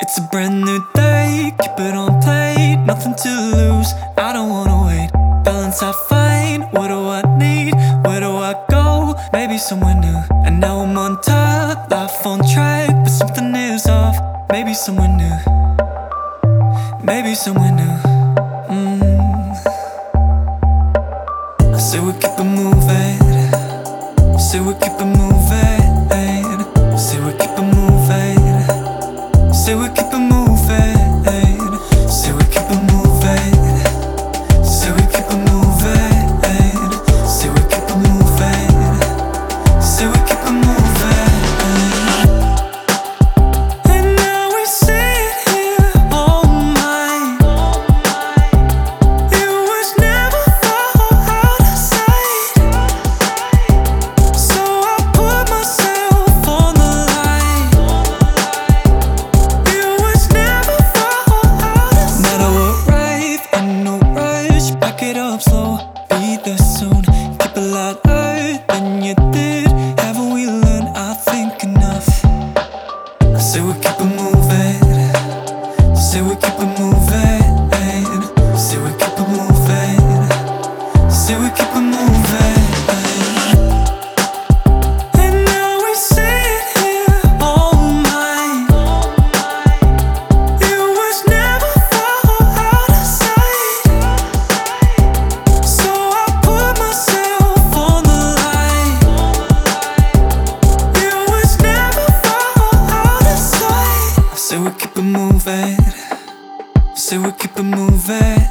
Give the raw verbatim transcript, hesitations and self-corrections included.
It's a brand new day, keep it on play, nothing to lose, I don't wanna wait. Balance I find, what do I need, where do I go, maybe somewhere new. And now I'm on top, life on track, but something is off. Maybe somewhere new, maybe somewhere new. mm. I say we keep it moving, I say we keep it moving, I say we keep it moving, say we keep it moving, say we keep it moving, say we keep it moving, say we keep it moving, say we keep it moving. And now we sit here all night. It was never far out of sight, so I put myself on the line. It was never far out of sight. Not arrive in no rush, back it up slow, be there soon. Keep it lighter than you did. Haven't we learned? I think enough. I say we keep it moving, say we keep it moving, say we keep it moving, say we keep it moving. And now we sit here all night. It was never far out of sight, so I put myself on the line. It was never far out of sight. I say we keep it moving, say we keep it moving,